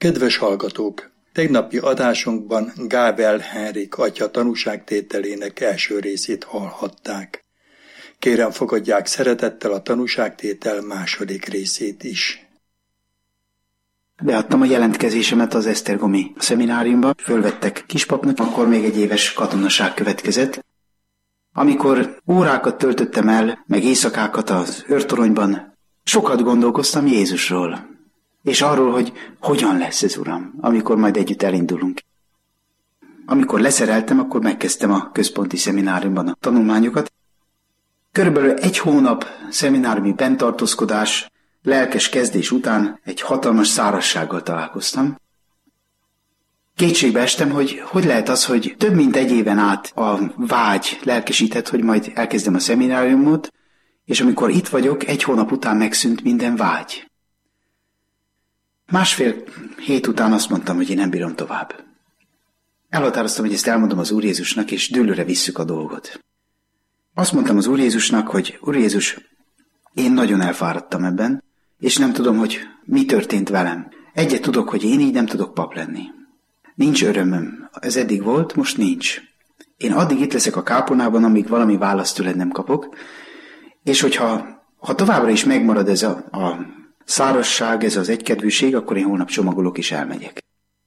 Kedves hallgatók! Tegnapi adásunkban Gábel Henrik atya tanúságtételének első részét hallhatták. Kérem, fogadják szeretettel a tanúságtétel második részét is. Beadtam a jelentkezésemet az esztergomi szemináriumba, fölvettek kispapnak, akkor még egy éves katonaság következett. Amikor órákat töltöttem el, meg éjszakákat az őrtoronyban, sokat gondolkoztam Jézusról, és arról, hogy hogyan lesz ez, Uram, amikor majd együtt elindulunk. Amikor leszereltem, akkor megkezdtem a központi szemináriumban a tanulmányokat. Körülbelül 1 hónap szemináriumi benntartózkodás, lelkes kezdés után egy hatalmas szárazsággal találkoztam. Kétségbe estem, hogy lehet az, hogy több mint 1 éven át a vágy lelkesített, hogy majd elkezdem a szemináriumot, és amikor itt vagyok, 1 hónap után megszűnt minden vágy. 1,5 hét után azt mondtam, hogy én nem bírom tovább. Elhatároztam, hogy ezt elmondom az Úr Jézusnak, és dűlőre visszük a dolgot. Azt mondtam az Úr Jézusnak, hogy Úr Jézus, én nagyon elfáradtam ebben, és nem tudom, hogy mi történt velem. Egyet tudok, hogy én így nem tudok pap lenni. Nincs örömöm. Ez eddig volt, most nincs. Én addig itt leszek a kápolnában, amíg valami választ tőled nem kapok, és hogyha továbbra is megmarad ez a szárazság, ez az egykedvűség, akkor én holnap csomagolok és elmegyek.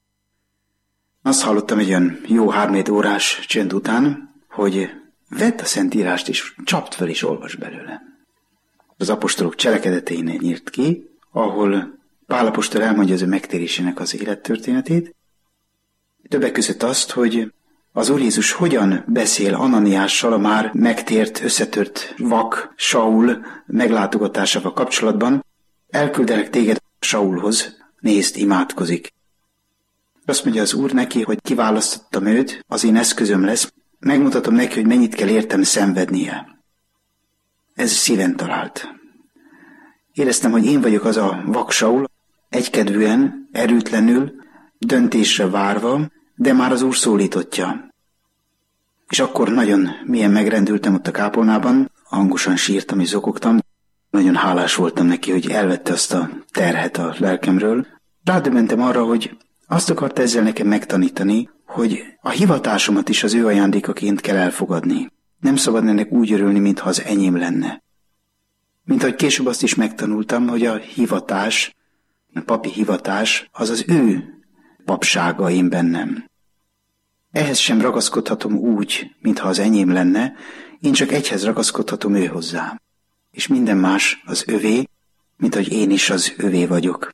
Azt hallottam egy olyan jó 3-4 órás csönd után, hogy vedd a Szentírást és csapd fel és olvasd belőle. Az apostolok cselekedeteinél nyírt ki, ahol Pál apostol elmondja az ő megtérésének az élettörténetét, többek között azt, hogy az Úr Jézus hogyan beszél Ananiással a már megtért, összetört vak Saul meglátogatásával kapcsolatban. Elküldelek téged Saulhoz, nézd, imádkozik. Azt mondja az Úr neki, hogy kiválasztottam őt, az én eszközöm lesz, megmutatom neki, hogy mennyit kell értem szenvednie. Ez szíven talált. Éreztem, hogy én vagyok az a vak Saul, egykedvűen, erőtlenül, döntésre várva, de már az Úr szólítottja. És akkor nagyon mélyen megrendültem ott a kápolnában, hangosan sírtam és zokogtam. Nagyon hálás voltam neki, hogy elvette azt a terhet a lelkemről. Rádöbbentem arra, hogy azt akart ezzel nekem megtanítani, hogy a hivatásomat is az ő ajándékaként kell elfogadni. Nem szabad ennek úgy örülni, mintha az enyém lenne. Mint ahogy később azt is megtanultam, hogy a hivatás, a papi hivatás, az az ő papsága én bennem. Ehhez sem ragaszkodhatom úgy, mintha az enyém lenne, én csak egyhez ragaszkodhatom ő hozzá. És minden más az övé, mint hogy én is az övé vagyok.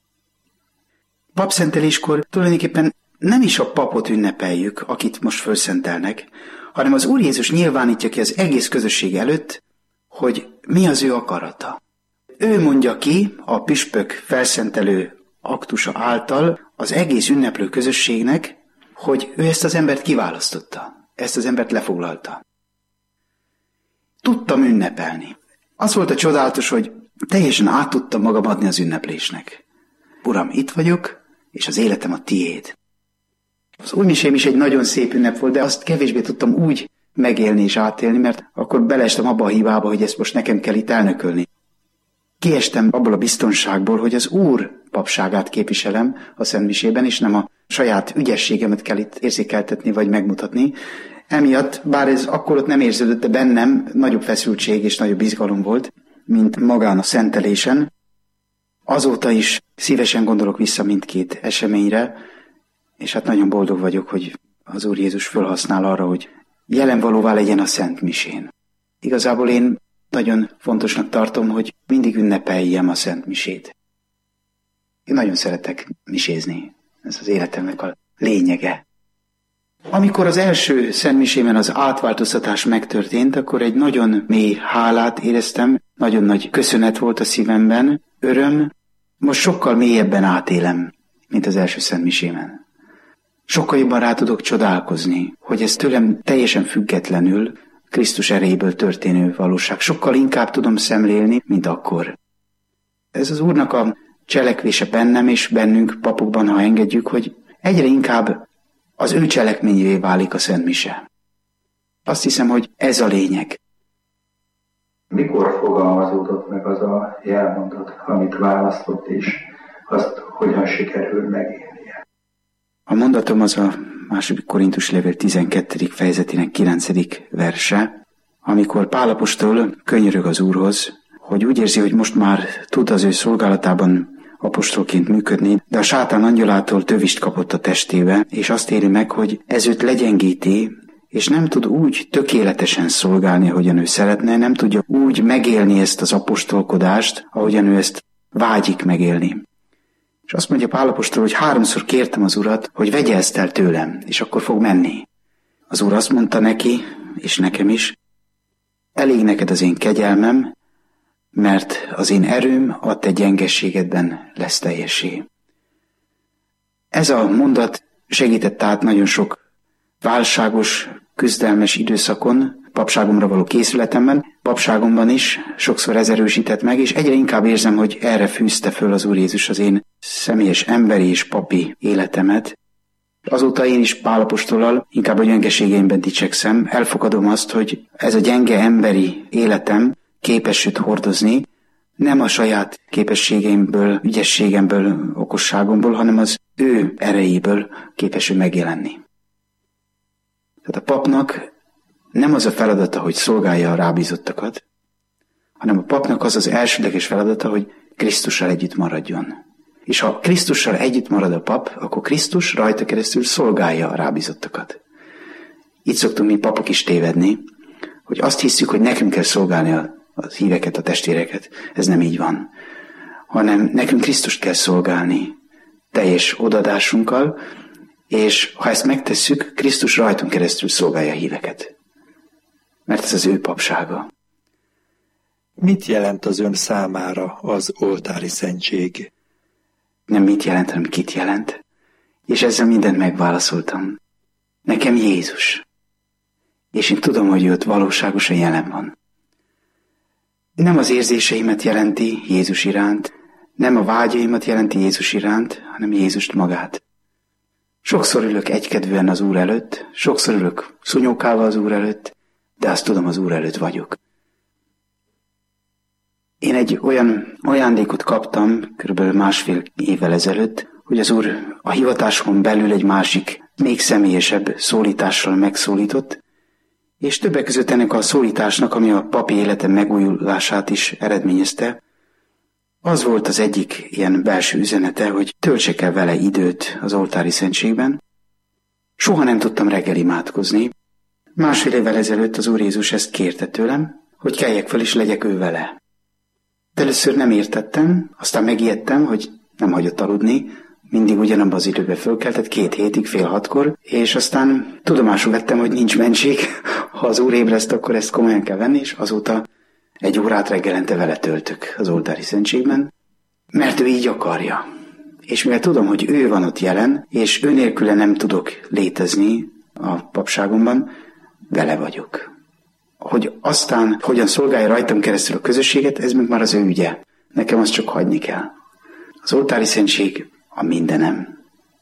Papszenteléskor tulajdonképpen nem is a papot ünnepeljük, akit most fölszentelnek, hanem az Úr Jézus nyilvánítja ki az egész közösség előtt, hogy mi az ő akarata. Ő mondja ki a püspök felszentelő aktusa által az egész ünneplő közösségnek, hogy ő ezt az embert kiválasztotta, ezt az embert lefoglalta. Tudtam ünnepelni. Az volt a csodálatos, hogy teljesen át tudtam magam adni az ünneplésnek. Uram, itt vagyok, és az életem a tiéd. Az újmisém is egy nagyon szép ünnep volt, de azt kevésbé tudtam úgy megélni és átélni, mert akkor beleestem abba a hibába, hogy ezt most nekem kell itt elnökölni. Kiestem abból a biztonságból, hogy az Úr papságát képviselem a szentmisében, és nem a saját ügyességemet kell itt érzékeltetni vagy megmutatni. Emiatt, bár ez akkor ott nem érződött, de bennem nagyobb feszültség és nagyobb izgalom volt, mint magán a szentelésen. Azóta is szívesen gondolok vissza mindkét eseményre, és hát nagyon boldog vagyok, hogy az Úr Jézus fölhasznál arra, hogy jelenvalóvá legyen a Szent Misén. Igazából én nagyon fontosnak tartom, hogy mindig ünnepeljem a Szent Misét. Én nagyon szeretek misézni. Ez az életemnek a lényege. Amikor az első szentmisében az átváltoztatás megtörtént, akkor egy nagyon mély hálát éreztem, nagyon nagy köszönet volt a szívemben, öröm. Most sokkal mélyebben átélem, mint az első szentmisében. Sokkal jobban rá tudok csodálkozni, hogy ez tőlem teljesen függetlenül Krisztus erejéből történő valóság. Sokkal inkább tudom szemlélni, mint akkor. Ez az Úrnak a cselekvése bennem és bennünk papokban, ha engedjük, hogy egyre inkább az ő cselekményévé válik a Szent Mise. Azt hiszem, hogy ez a lényeg. Mikor fogalmazódott meg az a jelmondat, amit választott, és azt hogyan sikerül megélnie. A mondatom az a 2. Korintus levél 12. fejezetének 9. verse, amikor Pál apostol könyörög az Úrhoz, hogy úgy érzi, hogy most már tud az ő szolgálatában apostolként működni, de a sátán angyalától tövist kapott a testébe, és azt éri meg, hogy ez őt legyengíti, és nem tud úgy tökéletesen szolgálni, ahogyan ő szeretne, nem tudja úgy megélni ezt az apostolkodást, ahogyan ő ezt vágyik megélni. És azt mondja Pál apostol, hogy 3-szor kértem az Urat, hogy vegye ezt el tőlem, és akkor fog menni. Az Úr azt mondta neki, és nekem is, elég neked az én kegyelmem, mert az én erőm a te gyengességedben lesz teljessé. Ez a mondat segített át nagyon sok válságos, küzdelmes időszakon, papságomra való készületemben, papságomban is sokszor ez erősített meg, és egyre inkább érzem, hogy erre fűzte föl az Úr Jézus az én személyes emberi és papi életemet. Azóta én is Pál apostollal inkább a gyengeségeimben dicsekszem, elfogadom azt, hogy ez a gyenge emberi életem képes őt hordozni, nem a saját képességeimből, ügyességemből, okosságomból, hanem az ő erejéből képes ő megjelenni. Tehát a papnak nem az a feladata, hogy szolgálja a rábízottakat, hanem a papnak az az elsődleges feladata, hogy Krisztussal együtt maradjon. És ha Krisztussal együtt marad a pap, akkor Krisztus rajta keresztül szolgálja a rábízottakat. Itt szoktunk mi papok is tévedni, hogy azt hiszük, hogy nekünk kell szolgálni a híveket, a testvéreket. Ez nem így van. Hanem nekünk Krisztust kell szolgálni teljes odaadásunkkal, és ha ezt megtesszük, Krisztus rajtunk keresztül szolgálja a híveket. Mert ez az ő papsága. Mit jelent az ön számára az oltári szentség? Nem mit jelent, hanem kit jelent. És ezzel mindent megválaszoltam. Nekem Jézus. És én tudom, hogy ő ott valóságosan jelen van. Nem az érzéseimet jelenti Jézus iránt, nem a vágyaimat jelenti Jézus iránt, hanem Jézust magát. Sokszor ülök egykedvűen az Úr előtt, sokszor ülök szunyókálva az Úr előtt, de azt tudom, az Úr előtt vagyok. Én egy olyan ajándékot kaptam kb. 1,5 évvel ezelőtt, hogy az Úr a hivatásomon belül egy másik, még személyesebb szólítással megszólított, és többek között ennek a szólításnak, ami a papi életem megújulását is eredményezte, az volt az egyik ilyen belső üzenete, hogy töltsek el vele időt az oltári szentségben. Soha nem tudtam reggel imádkozni. 1,5 évvel ezelőtt az Úr Jézus ezt kérte tőlem, hogy keljek fel és legyek ő vele. De először nem értettem, aztán megijedtem, hogy nem hagyott aludni, mindig ugyanabban az időben fölkeltett, 2 hétig, 5:30, és aztán tudomásul vettem, hogy nincs mentség, ha az Úr ébreszt, akkor ezt komolyan kell venni, és azóta 1 órát reggelente vele töltök az oltári szentségben, mert ő így akarja. És mivel tudom, hogy ő van ott jelen, és ő nélküle nem tudok létezni a papságomban, vele vagyok. Hogy aztán hogyan szolgálja rajtam keresztül a közösséget, ez meg már az ő ügye. Nekem azt csak hagyni kell. Az oltári szentség a mindenem.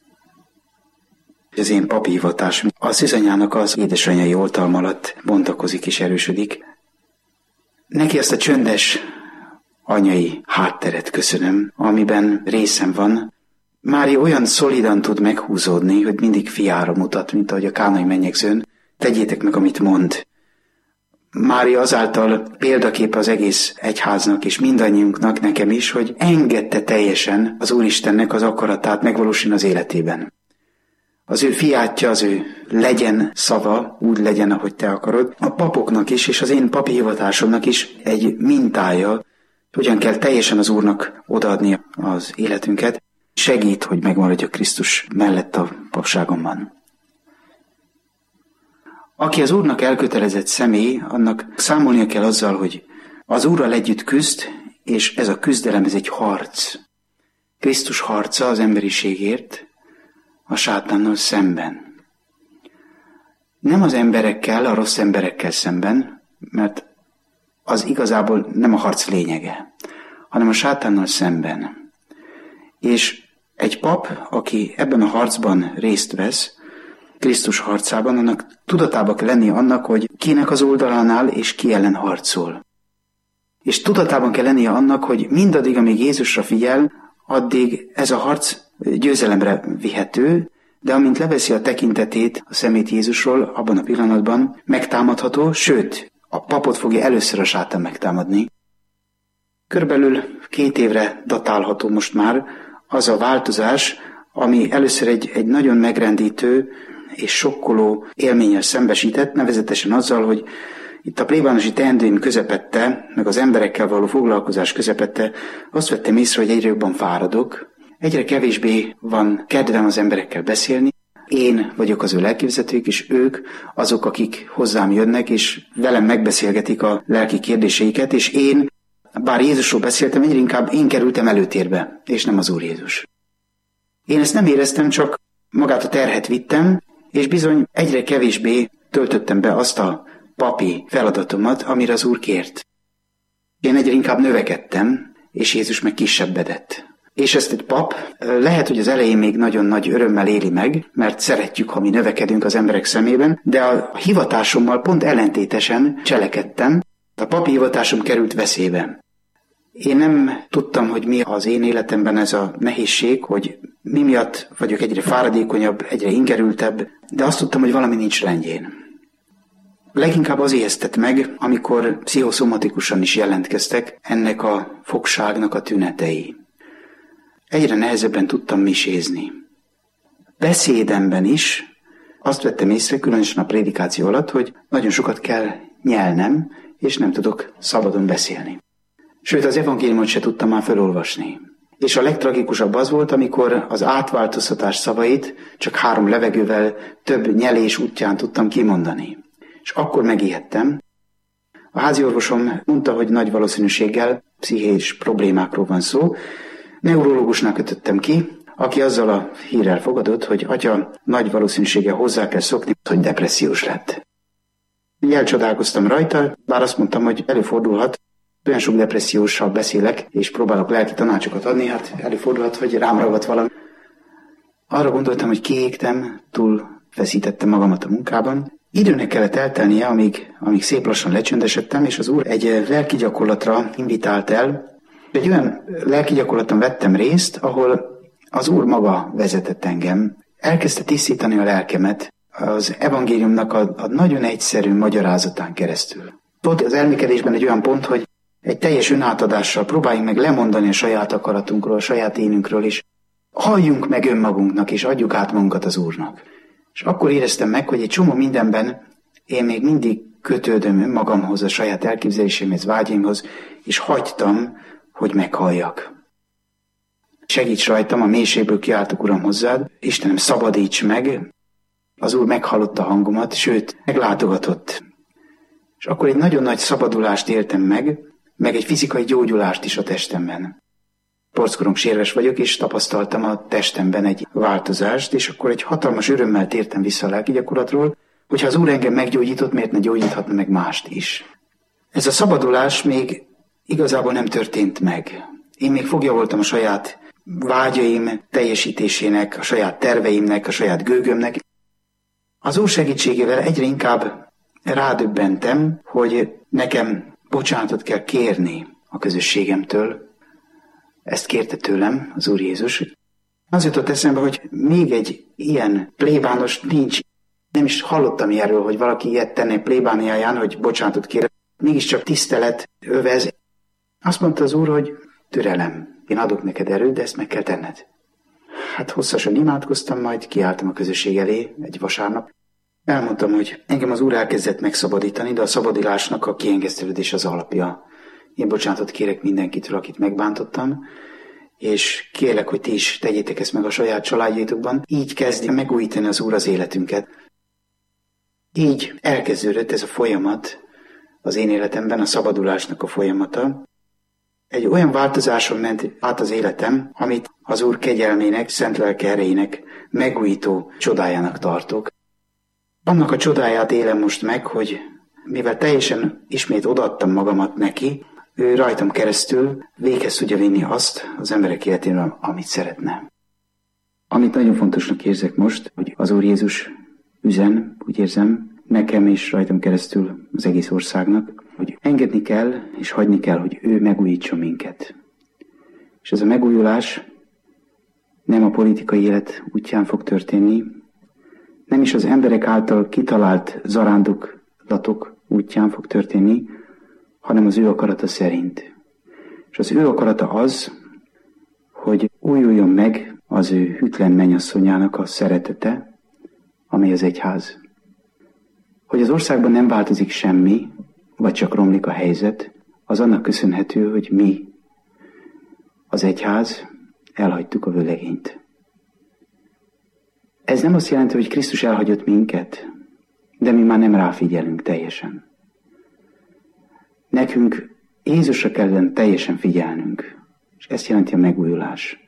Az én papi hivatásom a szűzanyának az édesanyai oltalom alatt bontakozik és erősödik. Neki azt a csöndes anyai hátteret köszönöm, amiben részem van. Mári olyan szolidan tud meghúzódni, hogy mindig fiára mutat, mint ahogy a kánai mennyegzőn. Tegyétek meg, amit mond. Mári azáltal példaképe az egész egyháznak és mindannyiunknak, nekem is, hogy engedte teljesen az Úristennek az akaratát megvalósulni az életében. Az ő fiátja, az ő legyen szava, úgy legyen, ahogy te akarod. A papoknak is, és az én papi hivatásomnak is egy mintája, hogyan kell teljesen az Úrnak odaadni az életünket, segít, hogy megmaradjak Krisztus mellett a papságomban. Aki az Úrnak elkötelezett személy, annak számolnia kell azzal, hogy az Úrral együtt küzd, és ez a küzdelem, ez egy harc. Krisztus harca az emberiségért, a sátánnal szemben. Nem az emberekkel, a rossz emberekkel szemben, mert az igazából nem a harc lényege, hanem a sátánnal szemben. És egy pap, aki ebben a harcban részt vesz, Krisztus harcában, annak tudatában kell lennie annak, hogy kinek az oldalán áll, és ki ellen harcol. És tudatában kell lennie annak, hogy mindaddig, amíg Jézusra figyel, addig ez a harc győzelemre vihető, de amint leveszi a tekintetét, a szemét Jézusról, abban a pillanatban megtámadható, sőt, a papot fogja először a sátán megtámadni. Körülbelül 2 évre datálható most már az a változás, ami először egy nagyon megrendítő és sokkoló élménnyel szembesített, nevezetesen azzal, hogy itt a plébánosi teendőim közepette, meg az emberekkel való foglalkozás közepette azt vettem észre, hogy egyre jobban fáradok, egyre kevésbé van kedvem az emberekkel beszélni. Én vagyok az ő lelkivezetők, és ők azok, akik hozzám jönnek, és velem megbeszélgetik a lelki kérdéseiket, és én, bár Jézusról beszéltem, egyre inkább én kerültem előtérbe, és nem az Úr Jézus. Én ezt nem éreztem, csak magát a terhet vittem, és bizony egyre kevésbé töltöttem be azt a papi feladatomat, amire az Úr kért. Én egyre inkább növekedtem, és Jézus meg kisebbedett. És ezt egy pap lehet, hogy az elején még nagyon nagy örömmel éli meg, mert szeretjük, ha mi növekedünk az emberek szemében, de a hivatásommal pont ellentétesen cselekedtem, a papi hivatásom került veszélybe. Én nem tudtam, hogy mi az én életemben ez a nehézség, hogy mi miatt vagyok egyre fáradékonyabb, egyre ingerültebb, de azt tudtam, hogy valami nincs rendjén. Leginkább az ijesztett meg, amikor pszichoszomatikusan is jelentkeztek ennek a fogságnak a tünetei. Egyre nehezebben tudtam misézni. Beszédemben is azt vettem észre, különösen a prédikáció alatt, hogy nagyon sokat kell nyelnem, és nem tudok szabadon beszélni. Sőt, az evangéliumot se tudtam már felolvasni. És a legtragikusabb az volt, amikor az átváltoztatás szavait csak 3 levegővel több nyelés útján tudtam kimondani. És akkor megijedtem. A háziorvosom mondta, hogy nagy valószínűséggel pszichés problémákról van szó. Neurológusnak kötöttem ki, aki azzal a hírrel fogadott, hogy atya, nagy valószínűséggel hozzá kell szokni, hogy depressziós lett. Elcsodálkoztam rajta, bár azt mondtam, hogy előfordulhat, olyan sok depresszióssal beszélek, és próbálok lelki tanácsokat adni, hát előfordulhat, hogy rám ragadt valami. Arra gondoltam, hogy kiégtem, túl feszítettem magamat a munkában. Időnek kellett eltelnie, amíg szép lassan lecsöndesedtem, és az Úr egy lelki gyakorlatra invitált el. Egy olyan lelki gyakorlaton vettem részt, ahol az Úr maga vezetett engem. Elkezdte tisztítani a lelkemet az evangéliumnak a nagyon egyszerű magyarázatán keresztül. Volt az elmékedésben egy olyan pont, hogy egy teljes önátadással próbáljunk meg lemondani a saját akaratunkról, a saját énünkről is. Halljunk meg önmagunknak, és adjuk át magunkat az Úrnak. És akkor éreztem meg, hogy egy csomó mindenben én még mindig kötődöm önmagamhoz, a saját elképzeléseimhez, vágyaimhoz, és hagytam, hogy meghalljak. Segíts rajtam, a mélységből kiáltok, Uram, hozzád, Istenem, szabadíts meg. Az Úr meghallotta a hangomat, sőt, meglátogatott. És akkor egy nagyon nagy szabadulást éltem meg egy fizikai gyógyulást is a testemben. Porckorong sérves vagyok, és tapasztaltam a testemben egy változást, és akkor egy hatalmas örömmel tértem vissza a lelki gyakorlatról, hogyha az Úr engem meggyógyított, miért ne gyógyíthatna meg mást is. Ez a szabadulás még igazából nem történt meg. Én még fogja voltam a saját vágyaim teljesítésének, a saját terveimnek, a saját gőgömnek. Az Úr segítségével egyre inkább rádöbbentem, hogy nekem bocsánatot kell kérni a közösségemtől. Ezt kérte tőlem az Úr Jézus. Az jutott eszembe, hogy még egy ilyen plébános nincs. Nem is hallottam erről, hogy valaki ilyet tenne plébániáján, hogy bocsánatot kér. Mégiscsak tisztelet övez. Azt mondta az Úr, hogy türelem, én adok neked erőt, de ezt meg kell tenned. Hát hosszasan imádkoztam, majd kiálltam a közösség elé egy vasárnap. Elmondtam, hogy engem az Úr elkezdett megszabadítani, de a szabadulásnak a kiengesztelődés az alapja. Én bocsánatot kérek mindenkitől, akit megbántottam, és kérlek, hogy ti is tegyétek ezt meg a saját családjaitokban. Így kezdi megújítani az Úr az életünket. Így elkezdődött ez a folyamat az én életemben, a szabadulásnak a folyamata. Egy olyan változáson ment át az életem, amit az Úr kegyelmének, szent lelke erejének megújító csodájának tartok. Annak a csodáját élem most meg, hogy mivel teljesen ismét odaadtam magamat neki, ő rajtam keresztül véghez tudja vinni azt az emberek életéről, amit szeretne. Amit nagyon fontosnak érzek most, hogy az Úr Jézus üzen, úgy érzem, nekem és rajtam keresztül az egész országnak, hogy engedni kell és hagyni kell, hogy ő megújítson minket. És ez a megújulás nem a politikai élet útján fog történni, nem is az emberek által kitalált zarándoklatok útján fog történni, hanem az ő akarata szerint. És az ő akarata az, hogy újuljon meg az ő hűtlen mennyasszonyának a szeretete, amely az egyház. Hogy az országban nem változik semmi, vagy csak romlik a helyzet, az annak köszönhető, hogy mi, az egyház, elhagytuk a vőlegényt. Ez nem azt jelenti, hogy Krisztus elhagyott minket, de mi már nem ráfigyelünk teljesen. Nekünk Jézusra kellene teljesen figyelnünk, és ezt jelenti a megújulás.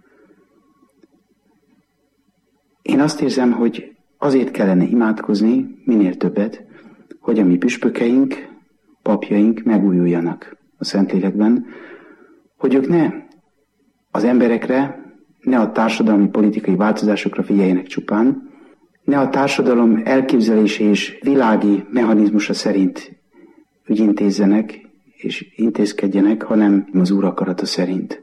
Én azt érzem, hogy azért kellene imádkozni minél többet, hogy a mi püspökeink, papjaink megújuljanak a Szentlélekben, hogy ők ne az emberekre, ne a társadalmi politikai változásokra figyeljenek csupán, ne a társadalom elképzelése és világi mechanizmusa szerint ügyintézzenek és intézkedjenek, hanem az Úr akarata szerint.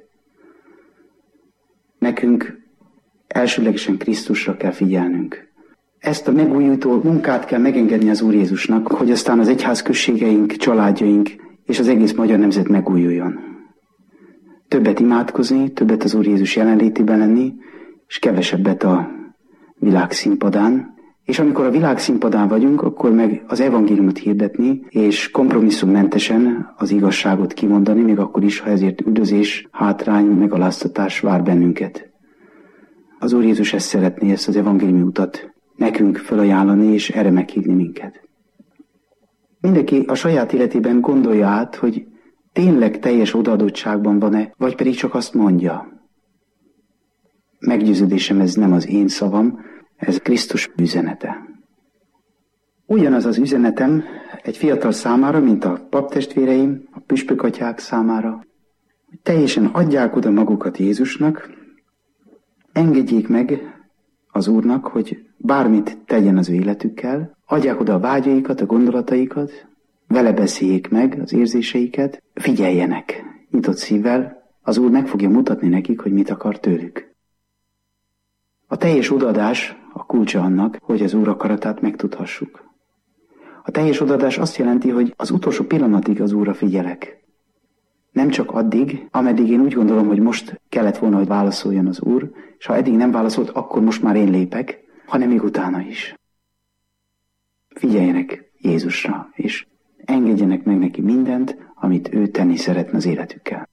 Nekünk elsőlegesen Krisztusra kell figyelnünk. Ezt a megújító munkát kell megengedni az Úr Jézusnak, hogy aztán az egyházközségeink, családjaink és az egész magyar nemzet megújuljon. Többet imádkozni, többet az Úr Jézus jelenlétében lenni, és kevesebbet a világ színpadán. És amikor a világ színpadán vagyunk, akkor meg az evangéliumot hirdetni, és kompromisszummentesen az igazságot kimondani, még akkor is, ha ezért üldözés, hátrány, megaláztatás vár bennünket. Az Úr Jézus ezt szeretné, ezt az evangéliumi utat nekünk felajánlani, és erre meghívni minket. Mindenki a saját életében gondolja át, hogy tényleg teljes odaadottságban van-e, vagy pedig csak azt mondja. Meggyőződésem, ez nem az én szavam, ez Krisztus üzenete. Ugyanaz az üzenetem egy fiatal számára, mint a paptestvéreim, a püspökatyák számára, hogy teljesen adják oda magukat Jézusnak, engedjék meg az Úrnak, hogy bármit tegyen az ő életükkel, adják oda a vágyaikat, a gondolataikat, vele beszéljék meg az érzéseiket, figyeljenek nyitott szívvel, az Úr meg fogja mutatni nekik, hogy mit akar tőlük. A teljes odaadás a kulcsa annak, hogy az Úr akaratát megtudhassuk. A teljes odaadás azt jelenti, hogy az utolsó pillanatig az Úrra figyelek. Nem csak addig, ameddig én úgy gondolom, hogy most kellett volna, hogy válaszoljon az Úr, és ha eddig nem válaszolt, akkor most már én lépek, hanem még utána is. Figyeljenek Jézusra, és engedjenek meg neki mindent, amit ő tenni szeretne az életükkel.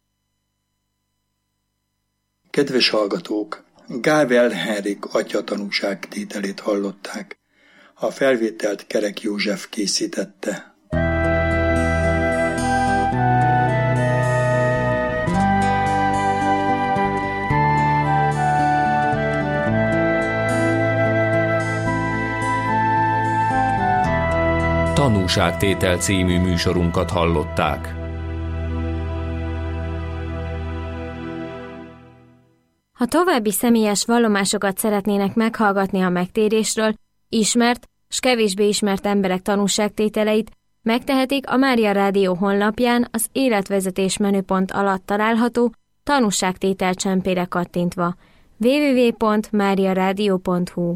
Kedves hallgatók! Gável Henrik atya tanúságtételét hallották. A felvételt Kerek József készítette. Tanúságtétel című műsorunkat hallották. Ha további személyes vallomásokat szeretnének meghallgatni a megtérésről, ismert s kevésbé ismert emberek tanúságtételeit, megtehetik a Mária Rádió honlapján az életvezetés menüpont alatt található tanúságtétel csempére kattintva. www.mariaradio.hu.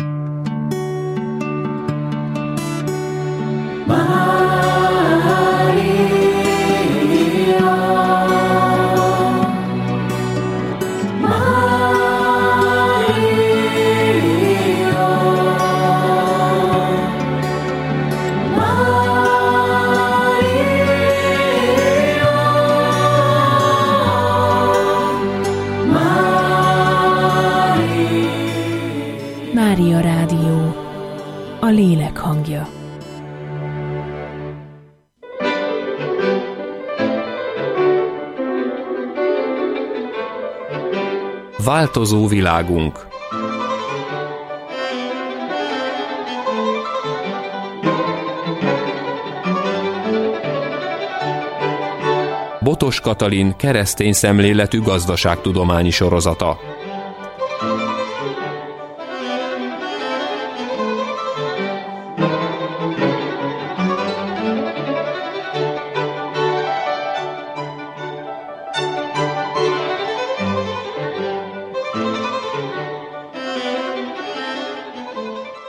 Mária Rádió, a lélek hangja. Változó világunk. Botos Katalin keresztény szemléletű gazdaságtudományi sorozata.